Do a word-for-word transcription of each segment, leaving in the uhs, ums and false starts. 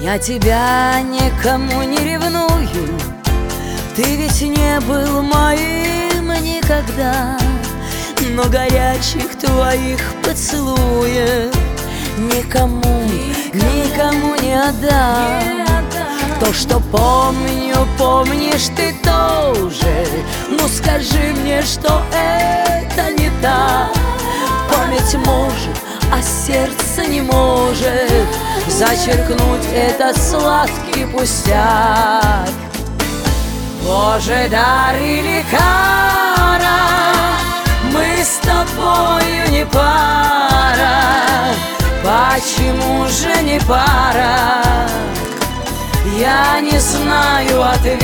Я тебя никому не ревную, ты ведь не был моим никогда. Но горячих твоих поцелуев никому, никому не отдам. То, что помню, помнишь ты тоже. Ну скажи мне, что это не так. Память может, а сердце не может зачеркнуть этот сладкий пустяк. Боже, дар или кара, мы с тобою не пара. Почему же не пара? Я не знаю ответ.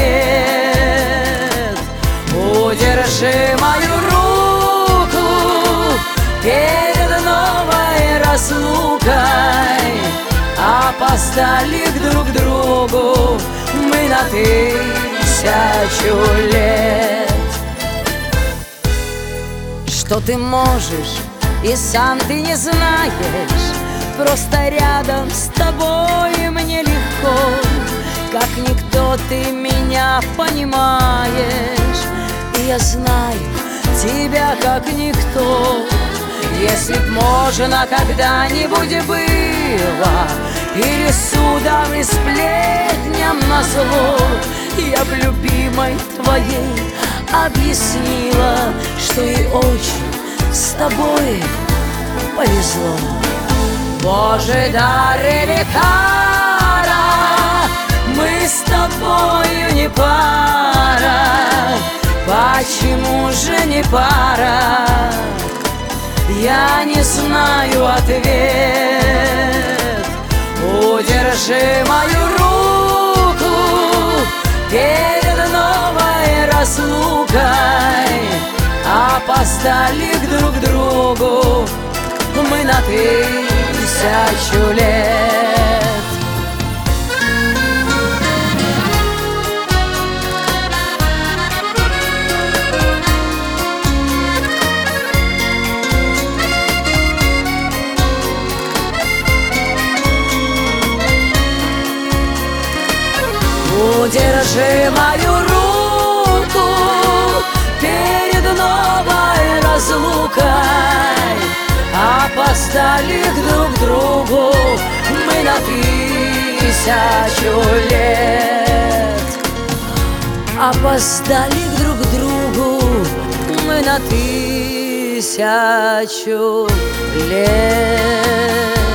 Удержи мою руку перед новой разлукой. Опоздали друг к другу мы на тысячу лет. Что ты можешь, и сам ты не знаешь. Просто рядом с тобой мне легко. Как никто ты меня понимаешь. И я знаю тебя как никто. Если б можно когда-нибудь было пересудам и сплетням назло, я б любимой твоей объяснила, что ей очень с тобой повезло. Боже, дар или кара, мы с тобою не пара. Почему же не пара? Я не знаю ответ. Удержи мою руку перед новой разлукой. Опоздали друг к другу мы на тысячу лет. Удержи мою руку перед новой разлукой. Опоздали друг к другу мы на тысячу лет. Опоздали друг к другу мы на тысячу лет.